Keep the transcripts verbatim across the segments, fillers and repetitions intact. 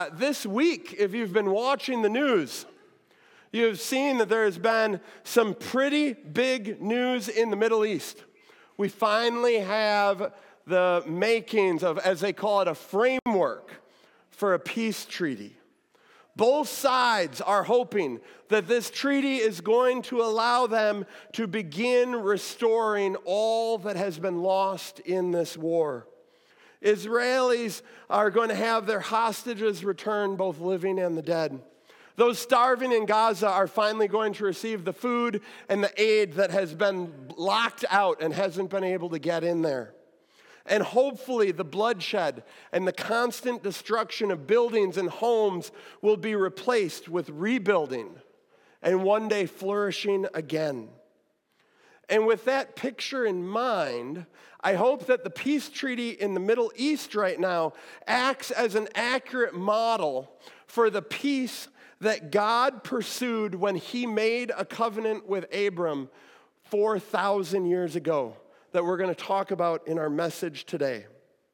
This week, if you've been watching the news, you've seen that there has been some pretty big news in the Middle East. We finally have the makings of, as they call it, a framework for a peace treaty. Both sides are hoping that this treaty is going to allow them to begin restoring all that has been lost in this war. Israelis are going to have their hostages returned, both living and the dead. Those starving in Gaza are finally going to receive the food and the aid that has been locked out and hasn't been able to get in there. And hopefully the bloodshed and the constant destruction of buildings and homes will be replaced with rebuilding and one day flourishing again. And with that picture in mind, I hope that the peace treaty in the Middle East right now acts as an accurate model for the peace that God pursued when he made a covenant with Abram four thousand years ago that we're going to talk about in our message today.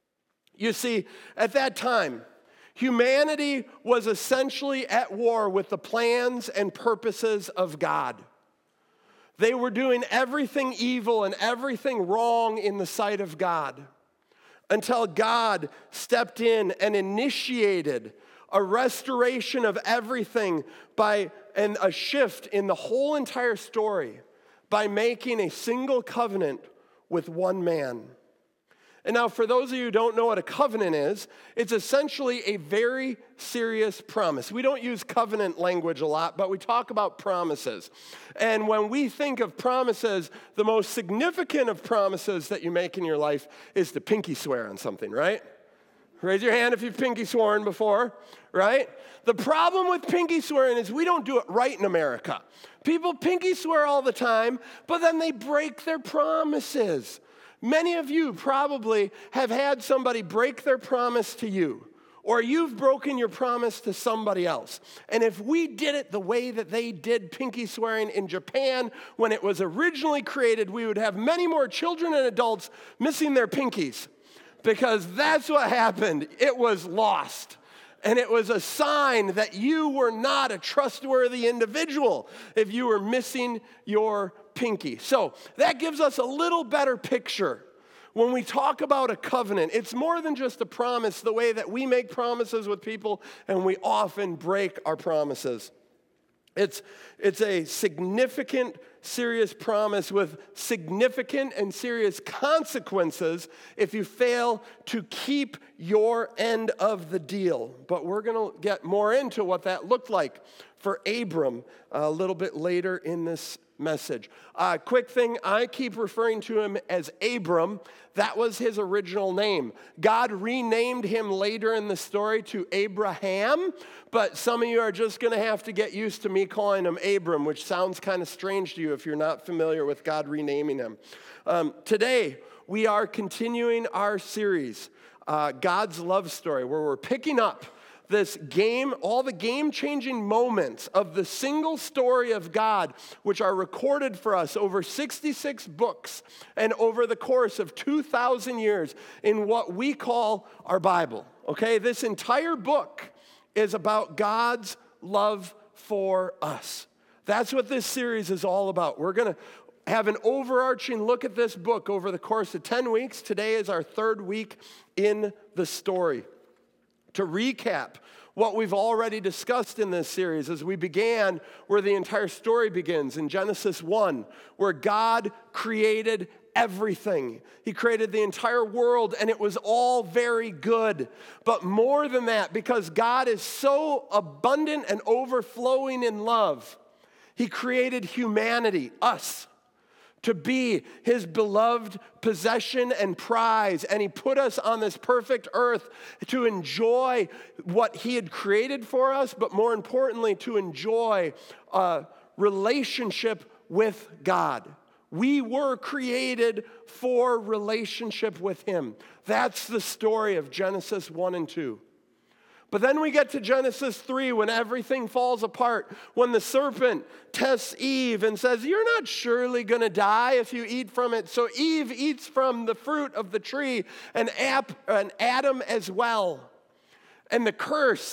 You see, at that time, humanity was essentially at war with the plans and purposes of God. They were doing everything evil and everything wrong in the sight of God until God stepped in and initiated a restoration of everything by and a shift in the whole entire story by making a single covenant with one man. And now, for those of you who don't know what a covenant is, it's essentially a very serious promise. We don't use covenant language a lot, but we talk about promises. And when we think of promises, the most significant of promises that you make in your life is to pinky swear on something, right? Raise your hand if you've pinky sworn before, right? The problem with pinky swearing is we don't do it right in America. People pinky swear all the time, but then they break their promises. Many of you probably have had somebody break their promise to you, or you've broken your promise to somebody else. And if we did it the way that they did pinky swearing in Japan when it was originally created, we would have many more children and adults missing their pinkies, because that's what happened. It was lost. And it was a sign that you were not a trustworthy individual if you were missing your pinky. So that gives us a little better picture. When we talk about a covenant, it's more than just a promise, the way that we make promises with people and we often break our promises. It's, it's a significant, serious promise with significant and serious consequences if you fail to keep your end of the deal. But we're going to get more into what that looked like for Abram a little bit later in this message. Uh, quick thing, I keep referring to him as Abram. That was his original name. God renamed him later in the story to Abraham, but some of you are just going to have to get used to me calling him Abram, which sounds kind of strange to you if you're not familiar with God renaming him. Um, today, we are continuing our series, uh, God's Love Story, where we're picking up this game, all the game-changing moments of the single story of God, which are recorded for us over sixty-six books and over the course of two thousand years in what we call our Bible, okay? This entire book is about God's love for us. That's what this series is all about. We're going to have an overarching look at this book over the course of ten weeks. Today is our third week in the story. To recap what we've already discussed in this series, as we began where the entire story begins in Genesis one, where God created everything. He created the entire world, and it was all very good. But more than that, because God is so abundant and overflowing in love, he created humanity, us, to be his beloved possession and prize. And he put us on this perfect earth to enjoy what he had created for us, but more importantly, to enjoy a relationship with God. We were created for relationship with him. That's the story of Genesis one and two. But then we get to Genesis three when everything falls apart, when the serpent tests Eve and says, "You're not surely going to die if you eat from it." So Eve eats from the fruit of the tree, and Adam as well. And the curse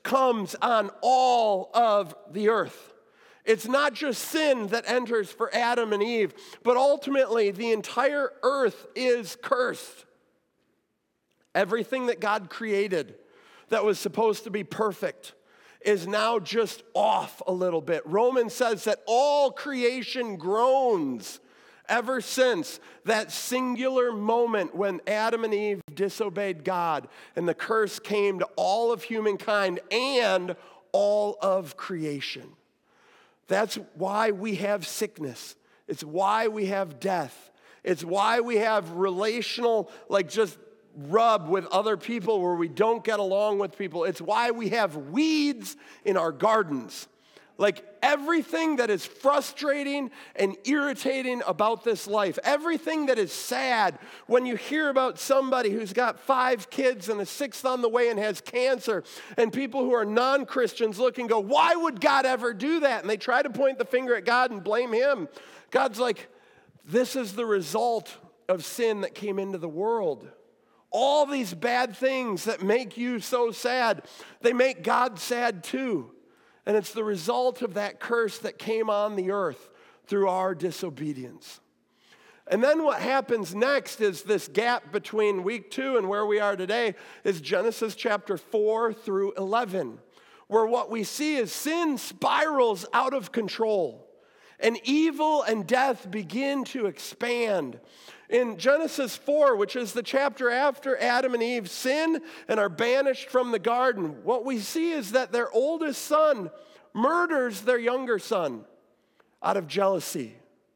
comes on all of the earth. It's not just sin that enters for Adam and Eve, but ultimately the entire earth is cursed. Everything that God created that was supposed to be perfect is now just off a little bit. Romans says that all creation groans ever since that singular moment when Adam and Eve disobeyed God and the curse came to all of humankind and all of creation. That's why we have sickness. It's why we have death. It's why we have relational, like just rub with other people where we don't get along with people. It's why we have weeds in our gardens. Like everything that is frustrating and irritating about this life, everything that is sad when you hear about somebody who's got five kids and a sixth on the way and has cancer, and people who are non-Christians look and go, why would God ever do that? And they try to point the finger at God and blame him. God's like, this is the result of sin that came into the world. All these bad things that make you so sad, they make God sad too. And it's the result of that curse that came on the earth through our disobedience. And then what happens next is this gap between week two and where we are today is Genesis chapter four through eleven, where what we see is sin spirals out of control and evil and death begin to expand. In Genesis four, which is the chapter after Adam and Eve sin and are banished from the garden, what we see is that their oldest son murders their younger son out of jealousy.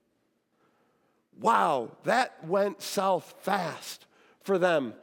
Wow, that went south fast for them.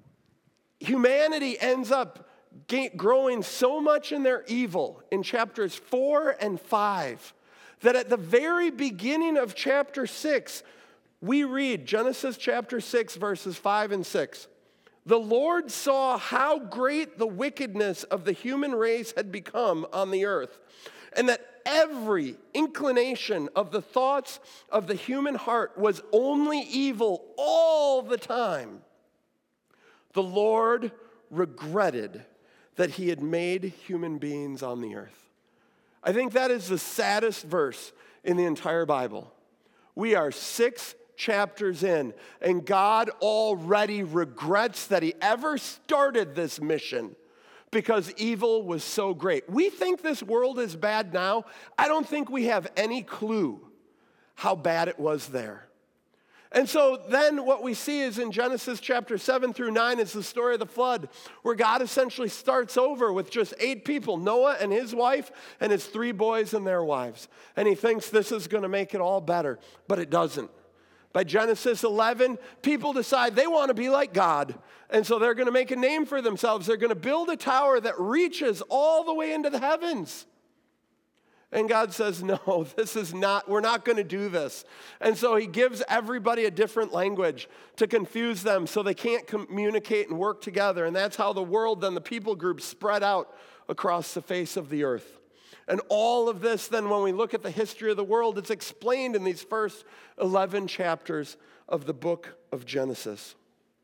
Humanity ends up growing so much in their evil in chapters four and five that at the very beginning of chapter six, we read Genesis chapter six, verses five and six. The Lord saw how great the wickedness of the human race had become on the earth, and that every inclination of the thoughts of the human heart was only evil all the time. The Lord regretted that he had made human beings on the earth. I think that is the saddest verse in the entire Bible. We are six chapters in, and God already regrets that he ever started this mission because evil was so great. We think this world is bad now. I don't think we have any clue how bad it was there. And so then what we see is in Genesis chapter seven through nine is the story of the flood, where God essentially starts over with just eight people, Noah and his wife and his three boys and their wives. And he thinks this is going to make it all better, but it doesn't. By Genesis eleven, people decide they want to be like God. And so they're going to make a name for themselves. They're going to build a tower that reaches all the way into the heavens. And God says, no, this is not, we're not going to do this. And so he gives everybody a different language to confuse them so they can't communicate and work together. And that's how the world, then the people groups spread out across the face of the earth. And all of this, then, when we look at the history of the world, it's explained in these first eleven chapters of the book of Genesis.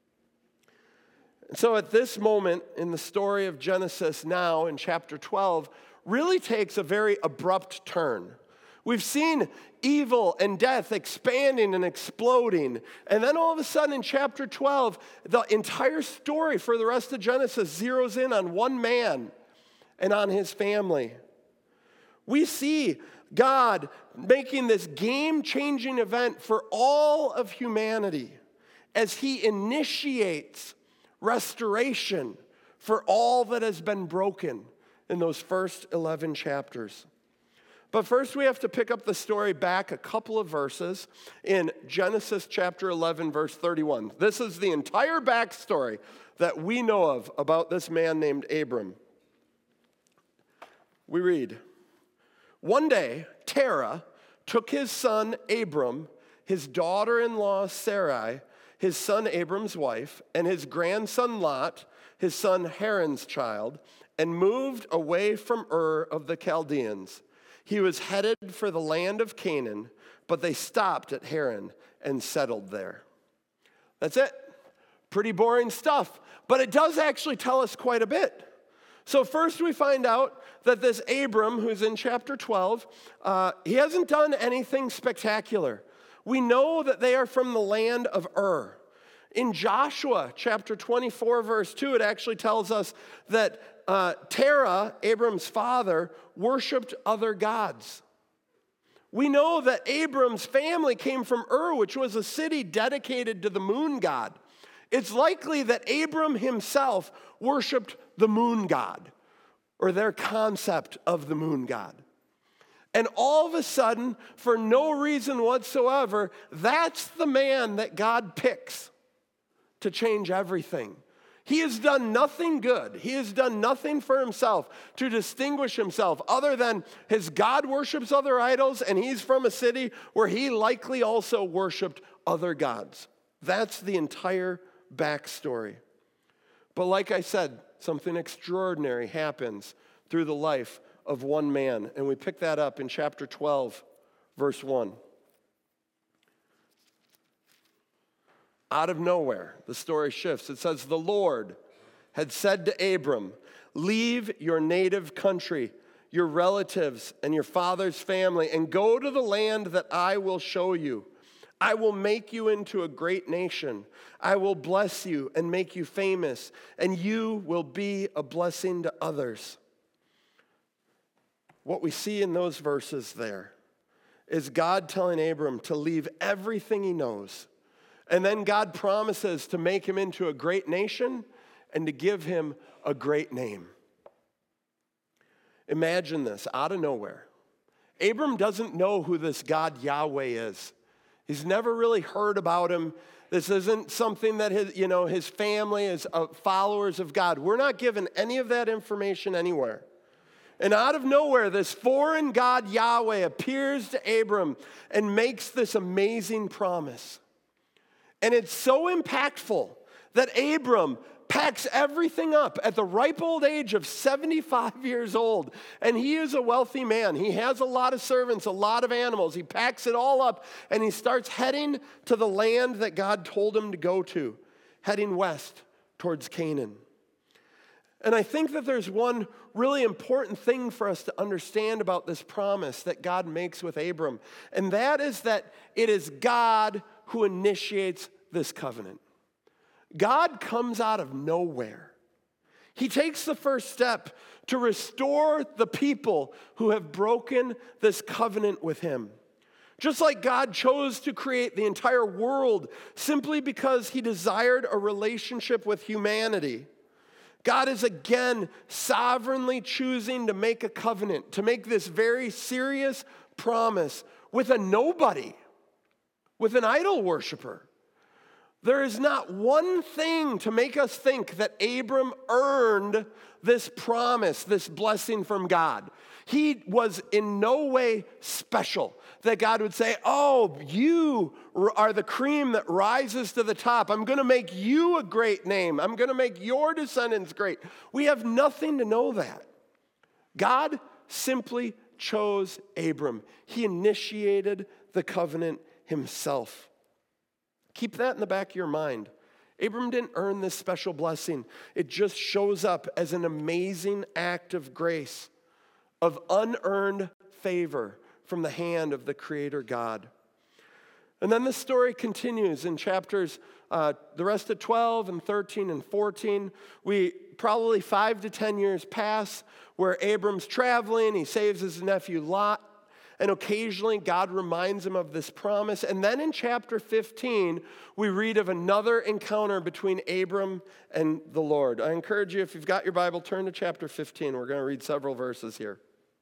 And so at this moment in the story of Genesis now, in chapter twelve, really takes a very abrupt turn. We've seen evil and death expanding and exploding. And then all of a sudden in chapter twelve, the entire story for the rest of Genesis zeroes in on one man and on his family. We see God making this game-changing event for all of humanity as he initiates restoration for all that has been broken in those first eleven chapters. But first we have to pick up the story back a couple of verses in Genesis chapter eleven, verse thirty-one. This is the entire backstory that we know of about this man named Abram. We read, one day, Terah took his son Abram, his daughter-in-law Sarai, his son Abram's wife, and his grandson Lot, his son Haran's child, and moved away from Ur of the Chaldeans. He was headed for the land of Canaan, but they stopped at Haran and settled there. That's it. Pretty boring stuff, but it does actually tell us quite a bit. So first we find out that this Abram, who's in chapter twelve, uh, he hasn't done anything spectacular. We know that they are from the land of Ur. In Joshua chapter twenty-four, verse two, it actually tells us that uh, Terah, Abram's father, worshiped other gods. We know that Abram's family came from Ur, which was a city dedicated to the moon god. It's likely that Abram himself worshiped the moon god, or their concept of the moon god. And all of a sudden, for no reason whatsoever, that's the man that God picks to change everything. He has done nothing good. He has done nothing for himself to distinguish himself other than his God worships other idols, and he's from a city where he likely also worshiped other gods. That's the entire backstory. But like I said, something extraordinary happens through the life of one man, and we pick that up in chapter twelve, verse one. Out of nowhere, the story shifts. It says, the Lord had said to Abram, leave your native country, your relatives, and your father's family, and go to the land that I will show you. I will make you into a great nation. I will bless you and make you famous, and you will be a blessing to others. What we see in those verses there is God telling Abram to leave everything he knows. And then God promises to make him into a great nation and to give him a great name. Imagine this, out of nowhere. Abram doesn't know who this God Yahweh is. He's never really heard about him. This isn't something that his, you know, his family is uh, followers of God. We're not given any of that information anywhere. And out of nowhere, this foreign God Yahweh appears to Abram and makes this amazing promise. And it's so impactful that Abram packs everything up at the ripe old age of seventy-five years old. And he is a wealthy man. He has a lot of servants, a lot of animals. He packs it all up and he starts heading to the land that God told him to go to, heading west towards Canaan. And I think that there's one really important thing for us to understand about this promise that God makes with Abram. And that is that it is God who initiates this covenant. God comes out of nowhere. He takes the first step to restore the people who have broken this covenant with him. Just like God chose to create the entire world simply because he desired a relationship with humanity, God is again sovereignly choosing to make a covenant, to make this very serious promise with a nobody, with an idol worshiper. There is not one thing to make us think that Abram earned this promise, this blessing from God. He was in no way special that God would say, oh, you are the cream that rises to the top. I'm going to make you a great name. I'm going to make your descendants great. We have nothing to know that. God simply chose Abram. He initiated the covenant himself. Keep that in the back of your mind. Abram didn't earn this special blessing. It just shows up as an amazing act of grace, of unearned favor from the hand of the Creator God. And then the story continues in chapters, uh, the rest of twelve and thirteen and fourteen. We probably five to ten years pass where Abram's traveling. He saves his nephew Lot. And occasionally God reminds him of this promise. And then in chapter fifteen, we read of another encounter between Abram and the Lord. I encourage you, if you've got your Bible, turn to chapter fifteen. We're going to read several verses here.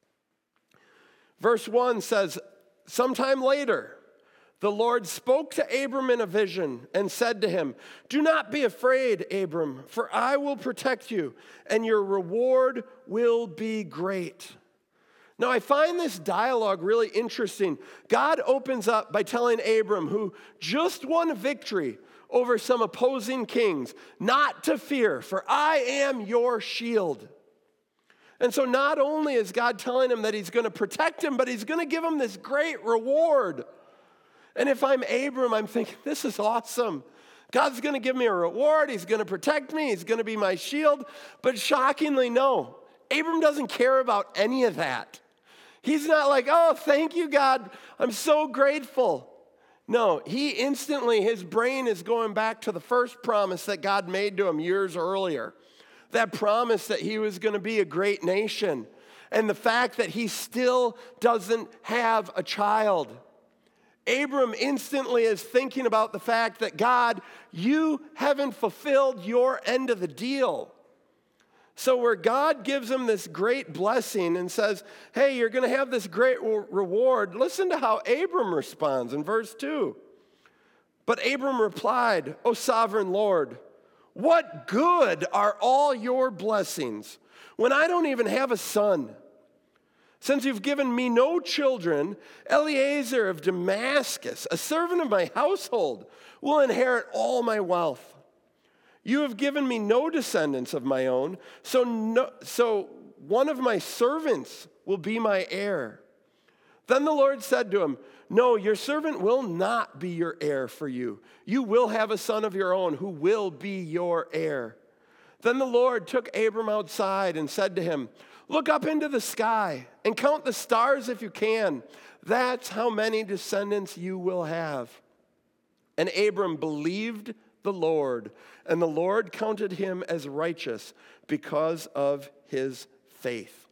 Verse one says, sometime later, the Lord spoke to Abram in a vision and said to him, do not be afraid, Abram, for I will protect you, and your reward will be great. Now, I find this dialogue really interesting. God opens up by telling Abram, who just won a victory over some opposing kings, not to fear, for I am your shield. And so not only is God telling him that he's going to protect him, but he's going to give him this great reward. And if I'm Abram, I'm thinking, this is awesome. God's going to give me a reward. He's going to protect me. He's going to be my shield. But shockingly, no. Abram doesn't care about any of that. He's not like, oh, thank you, God. I'm so grateful. No, he instantly, his brain is going back to the first promise that God made to him years earlier. That promise that he was going to be a great nation. And the fact that he still doesn't have a child. Abram instantly is thinking about the fact that, God, you haven't fulfilled your end of the deal. So where God gives him this great blessing and says, hey, you're going to have this great reward, listen to how Abram responds in verse two. But Abram replied, O sovereign Lord, what good are all your blessings when I don't even have a son? Since you've given me no children, Eliezer of Damascus, a servant of my household, will inherit all my wealth. You have given me no descendants of my own, so, no, so one of my servants will be my heir. Then the Lord said to him, no, your servant will not be your heir for you. You will have a son of your own who will be your heir. Then the Lord took Abram outside and said to him, look up into the sky and count the stars if you can. That's how many descendants you will have. And Abram believed the Lord, and the Lord counted him as righteous because of his faith.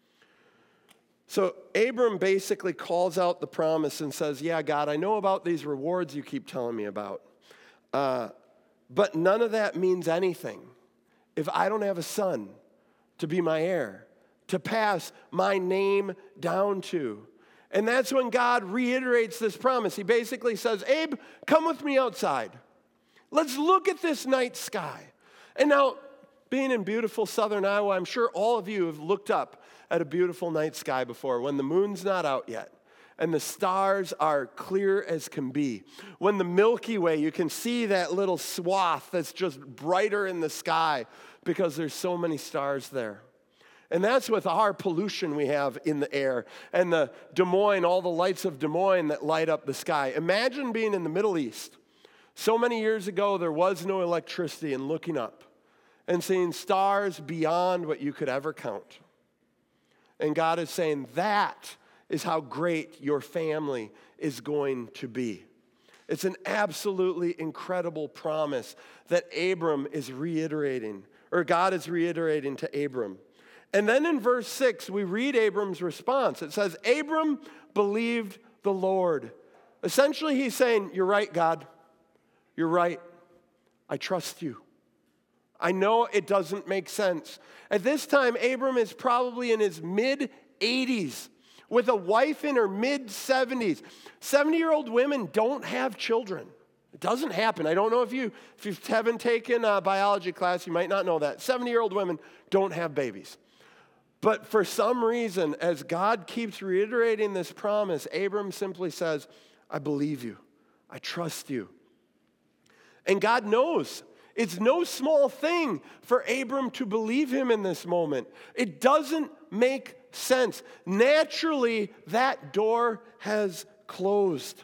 So Abram basically calls out the promise and says, yeah, God, I know about these rewards you keep telling me about, uh, but none of that means anything if I don't have a son to be my heir, to pass my name down to. And that's when God reiterates this promise. He basically says, Abe, come with me outside. Let's look at this night sky. And now, being in beautiful southern Iowa, I'm sure all of you have looked up at a beautiful night sky before when the moon's not out yet and the stars are clear as can be. When the Milky Way, you can see that little swath that's just brighter in the sky because there's so many stars there. And that's with our pollution we have in the air and the Des Moines, all the lights of Des Moines that light up the sky. Imagine being in the Middle East. So many years ago, there was no electricity, and looking up and seeing stars beyond what you could ever count. And God is saying that is how great your family is going to be. It's an absolutely incredible promise that Abram is reiterating, or God is reiterating to Abram. And then in verse six, we read Abram's response. It says, Abram believed the Lord. Essentially, he's saying, you're right, God. You're right. I trust you. I know it doesn't make sense. At this time, Abram is probably in his mid-eighties with a wife in her mid-seventies. seventy-year-old women don't have children. It doesn't happen. I don't know if you, if you haven't taken a biology class, you might not know that. seventy-year-old women don't have babies. But for some reason, as God keeps reiterating this promise, Abram simply says, I believe you. I trust you. And God knows it's no small thing for Abram to believe him in this moment. It doesn't make sense. Naturally, that door has closed.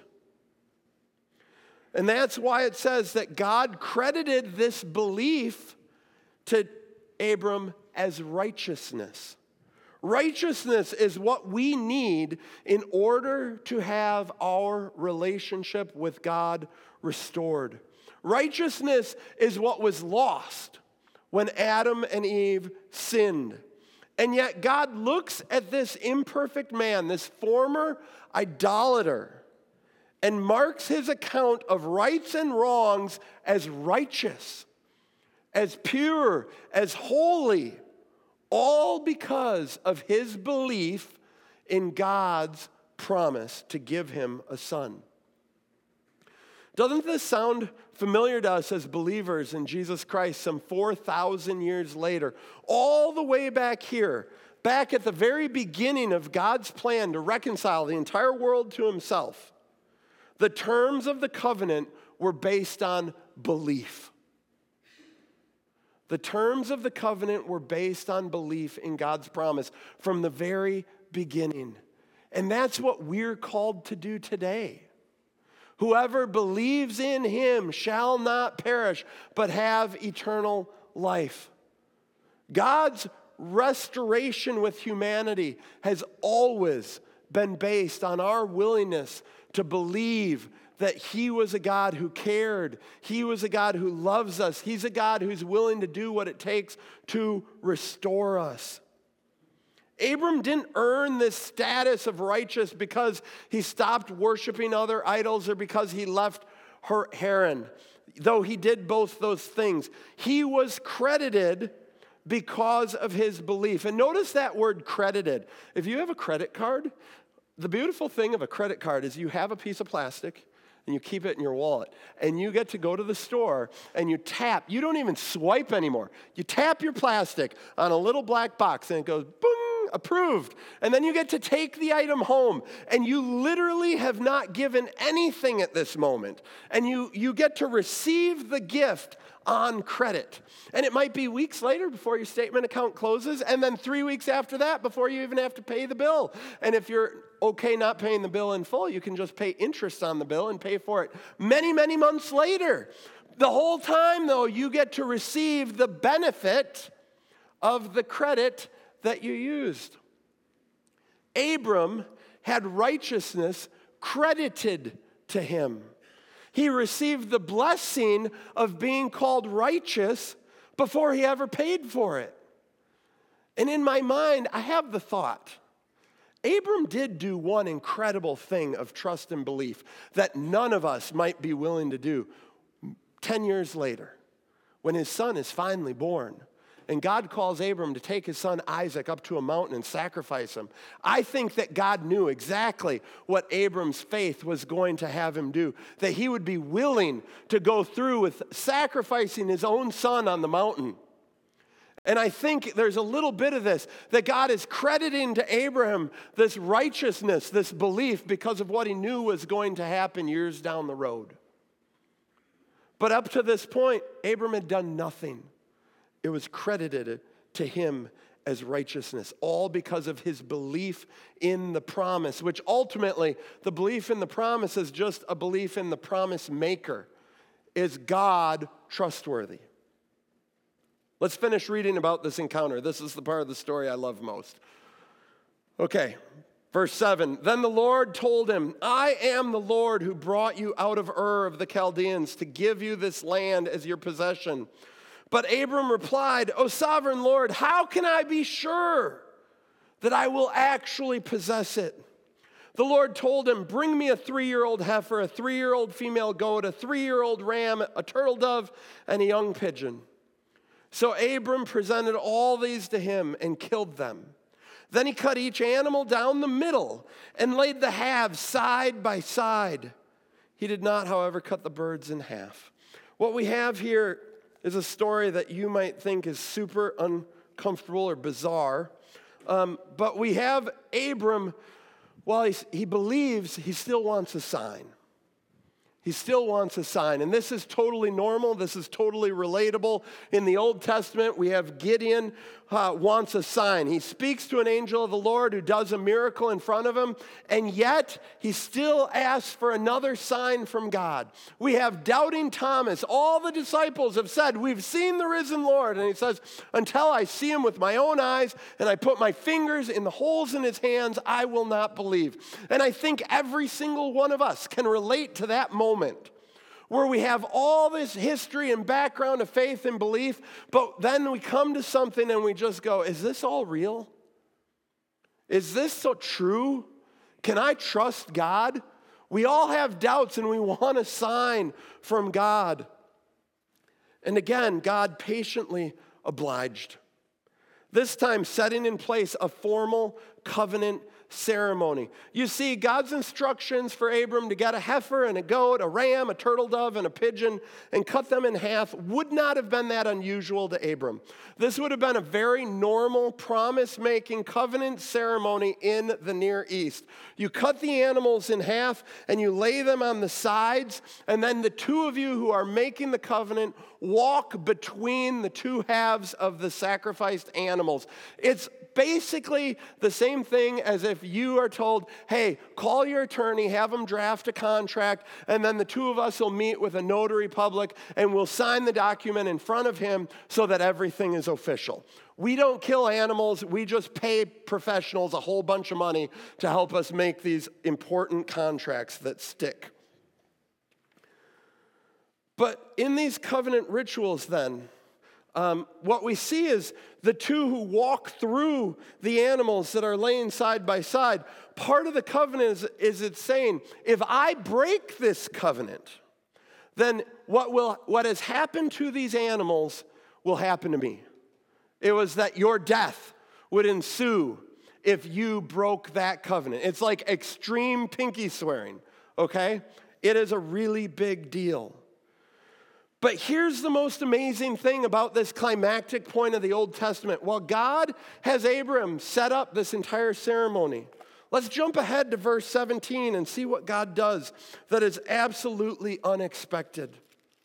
And that's why it says that God credited this belief to Abram as righteousness. Righteousness is what we need in order to have our relationship with God restored. Righteousness is what was lost when Adam and Eve sinned. And yet God looks at this imperfect man, this former idolater, and marks his account of rights and wrongs as righteous, as pure, as holy, all because of his belief in God's promise to give him a son. Doesn't this sound familiar to us as believers in Jesus Christ some four thousand years later? All the way back here, back at the very beginning of God's plan to reconcile the entire world to himself, the terms of the covenant were based on belief. The terms of the covenant were based on belief in God's promise from the very beginning. And that's what we're called to do today. Whoever believes in him shall not perish, but have eternal life. God's restoration with humanity has always been based on our willingness to believe that he was a God who cared. He was a God who loves us. He's a God who's willing to do what it takes to restore us. Abram didn't earn this status of righteous because he stopped worshiping other idols or because he left Haran, though he did both those things. He was credited because of his belief. And notice that word credited. If you have a credit card, the beautiful thing of a credit card is you have a piece of plastic and you keep it in your wallet. And you get to go to the store and you tap. You don't even swipe anymore. You tap your plastic on a little black box and it goes boom. Approved. And then you get to take the item home, and you literally have not given anything at this moment. And you, you get to receive the gift on credit. And it might be weeks later before your statement account closes, and then three weeks after that before you even have to pay the bill. And if you're okay not paying the bill in full, you can just pay interest on the bill and pay for it many, many months later. The whole time, though, you get to receive the benefit of the credit that you used. Abram had righteousness credited to him. He received the blessing of being called righteous before he ever paid for it. And in my mind, I have the thought, Abram did do one incredible thing of trust and belief that none of us might be willing to do ten years later when his son is finally born. And God calls Abram to take his son Isaac up to a mountain and sacrifice him. I think that God knew exactly what Abram's faith was going to have him do, that he would be willing to go through with sacrificing his own son on the mountain. And I think there's a little bit of this, that God is crediting to Abraham this righteousness, this belief, because of what he knew was going to happen years down the road. But up to this point, Abram had done nothing. It was credited to him as righteousness, all because of his belief in the promise, which ultimately, the belief in the promise is just a belief in the promise maker. Is God trustworthy? Let's finish reading about this encounter. This is the part of the story I love most. Okay, verse seven. Then the Lord told him, I am the Lord who brought you out of Ur of the Chaldeans to give you this land as your possession. But Abram replied, O sovereign Lord, how can I be sure that I will actually possess it? The Lord told him, bring me a three-year-old heifer, a three-year-old female goat, a three-year-old ram, a turtle dove, and a young pigeon. So Abram presented all these to him and killed them. Then he cut each animal down the middle and laid the halves side by side. He did not, however, cut the birds in half. What we have here is a story that you might think is super uncomfortable or bizarre. Um, but we have Abram, while he, he believes, he still wants a sign. He still wants a sign. And this is totally normal. This is totally relatable. In the Old Testament, we have Gideon uh, wants a sign. He speaks to an angel of the Lord who does a miracle in front of him, and yet he still asks for another sign from God. We have doubting Thomas. All the disciples have said, we've seen the risen Lord. And he says, until I see him with my own eyes and I put my fingers in the holes in his hands, I will not believe. And I think every single one of us can relate to that moment where we have all this history and background of faith and belief, but then we come to something and we just go, is this all real? Is this so true? Can I trust God? We all have doubts and we want a sign from God. And again, God patiently obliged. This time setting in place a formal covenant ceremony. You see, God's instructions for Abram to get a heifer and a goat, a ram, a turtle dove, and a pigeon, and cut them in half would not have been that unusual to Abram. This would have been a very normal promise-making covenant ceremony in the Near East. You cut the animals in half and you lay them on the sides, and then the two of you who are making the covenant walk between the two halves of the sacrificed animals. It's basically the same thing as if if you are told, hey, call your attorney, have them draft a contract, and then the two of us will meet with a notary public and we'll sign the document in front of him so that everything is official. We don't kill animals. We just pay professionals a whole bunch of money to help us make these important contracts that stick. But in these covenant rituals then, um, what we see is the two who walk through the animals that are laying side by side. Part of the covenant is, is it's saying, if I break this covenant, then what will what has happened to these animals will happen to me. It was that your death would ensue if you broke that covenant. It's like extreme pinky swearing, okay? It is a really big deal. But here's the most amazing thing about this climactic point of the Old Testament. While God has Abram set up this entire ceremony, let's jump ahead to verse seventeen and see what God does that is absolutely unexpected.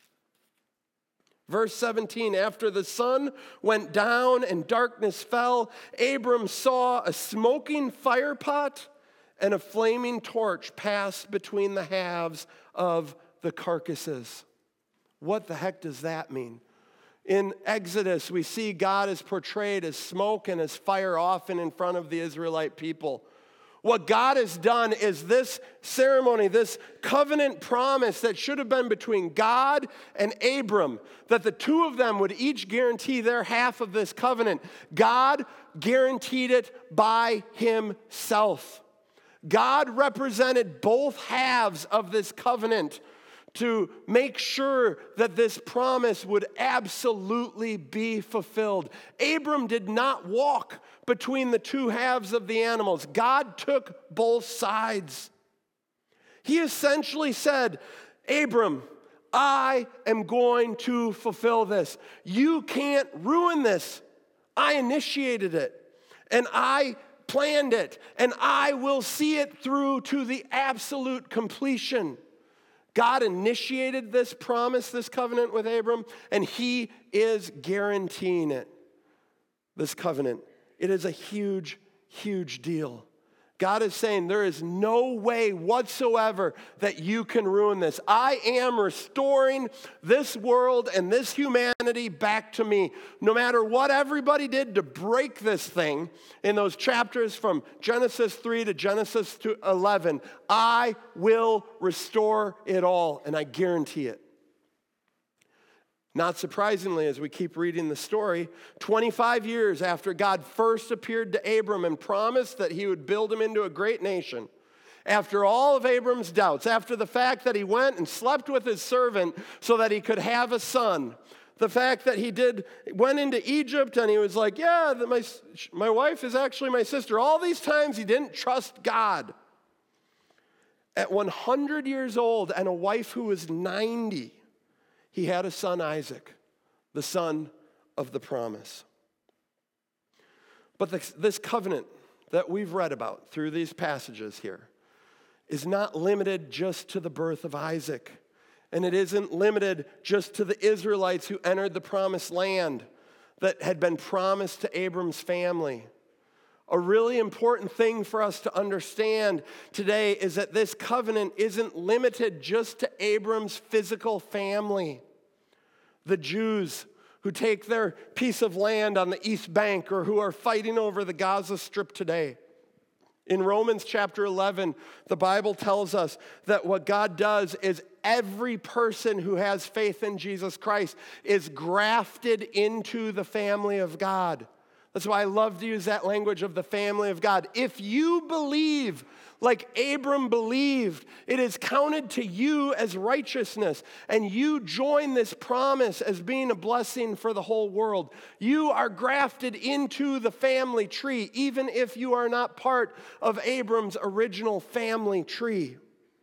Verse seventeen, after the sun went down and darkness fell, Abram saw a smoking fire pot and a flaming torch pass between the halves of the carcasses. What the heck does that mean? In Exodus, we see God is portrayed as smoke and as fire often in front of the Israelite people. What God has done is this ceremony, this covenant promise that should have been between God and Abram, that the two of them would each guarantee their half of this covenant. God guaranteed it by himself. God represented both halves of this covenant to make sure that this promise would absolutely be fulfilled. Abram did not walk between the two halves of the animals. God took both sides. He essentially said, Abram, I am going to fulfill this. You can't ruin this. I initiated it, and I planned it, and I will see it through to the absolute completion. God initiated this promise, this covenant with Abram, and he is guaranteeing it, this covenant. It is a huge, huge deal. God is saying there is no way whatsoever that you can ruin this. I am restoring this world and this humanity back to me. No matter what everybody did to break this thing in those chapters from Genesis three to Genesis eleven, I will restore it all, and I guarantee it. Not surprisingly, as we keep reading the story, twenty-five years after God first appeared to Abram and promised that he would build him into a great nation, after all of Abram's doubts, after the fact that he went and slept with his servant so that he could have a son, the fact that he did went into Egypt and he was like, yeah, my, my wife is actually my sister. All these times he didn't trust God. At one hundred years old and a wife who was ninety, he had a son, Isaac, the son of the promise. But this, this covenant that we've read about through these passages here is not limited just to the birth of Isaac. And it isn't limited just to the Israelites who entered the promised land that had been promised to Abram's family. A really important thing for us to understand today is that this covenant isn't limited just to Abram's physical family. The Jews who take their piece of land on the East Bank or who are fighting over the Gaza Strip today. In Romans chapter eleven, the Bible tells us that what God does is every person who has faith in Jesus Christ is grafted into the family of God. That's why I love to use that language of the family of God. If you believe like Abram believed, it is counted to you as righteousness, and you join this promise as being a blessing for the whole world. You are grafted into the family tree, even if you are not part of Abram's original family tree.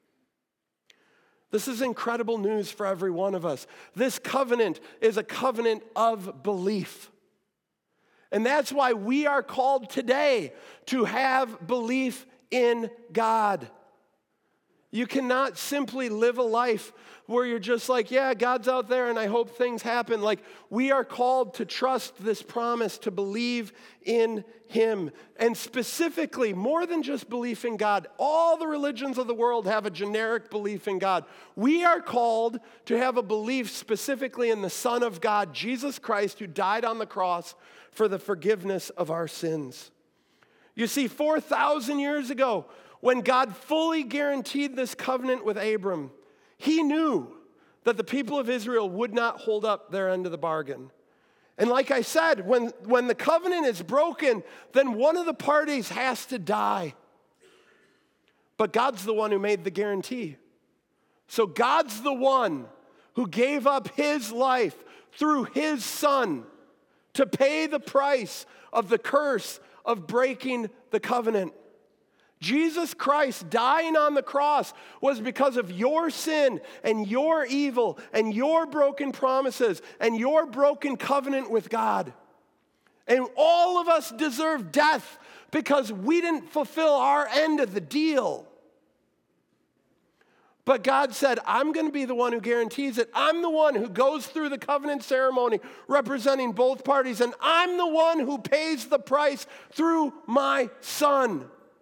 This is incredible news for every one of us. This covenant is a covenant of belief. And that's why we are called today to have belief in God. You cannot simply live a life where you're just like, yeah, God's out there and I hope things happen. Like, we are called to trust this promise, to believe in him. And specifically, more than just belief in God, all the religions of the world have a generic belief in God. We are called to have a belief specifically in the Son of God, Jesus Christ, who died on the cross for the forgiveness of our sins. You see, four thousand years ago, when God fully guaranteed this covenant with Abram, he knew that the people of Israel would not hold up their end of the bargain. And like I said, when, when the covenant is broken, then one of the parties has to die. But God's the one who made the guarantee. So God's the one who gave up his life through his Son to pay the price of the curse of breaking the covenant. Jesus Christ dying on the cross was because of your sin and your evil and your broken promises and your broken covenant with God. And all of us deserve death because we didn't fulfill our end of the deal. But God said, I'm going to be the one who guarantees it. I'm the one who goes through the covenant ceremony representing both parties, and I'm the one who pays the price through my Son.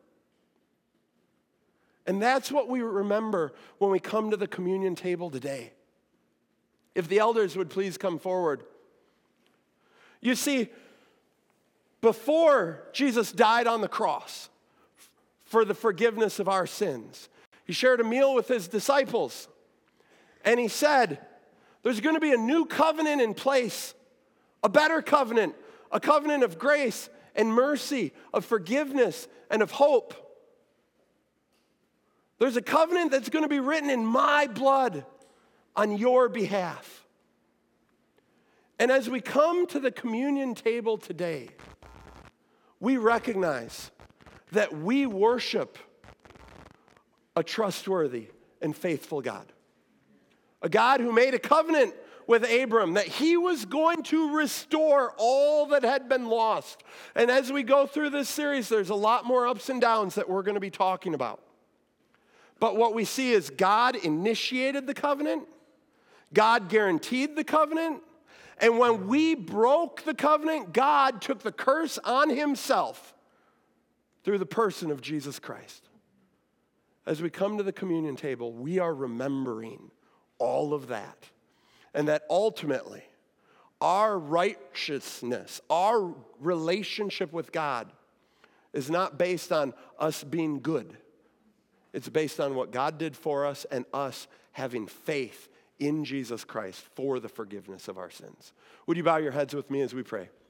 And that's what we remember when we come to the communion table today. If the elders would please come forward. You see, before Jesus died on the cross for the forgiveness of our sins, he shared a meal with his disciples. And he said, there's going to be a new covenant in place, a better covenant, a covenant of grace and mercy, of forgiveness and of hope. There's a covenant that's going to be written in my blood on your behalf. And as we come to the communion table today, we recognize that we worship a trustworthy and faithful God. A God who made a covenant with Abram that he was going to restore all that had been lost. And as we go through this series, there's a lot more ups and downs that we're going to be talking about. But what we see is God initiated the covenant, God guaranteed the covenant, and when we broke the covenant, God took the curse on himself through the person of Jesus Christ. As we come to the communion table, we are remembering all of that, and that ultimately our righteousness, our relationship with God is not based on us being good. It's based on what God did for us and us having faith in Jesus Christ for the forgiveness of our sins. Would you bow your heads with me as we pray?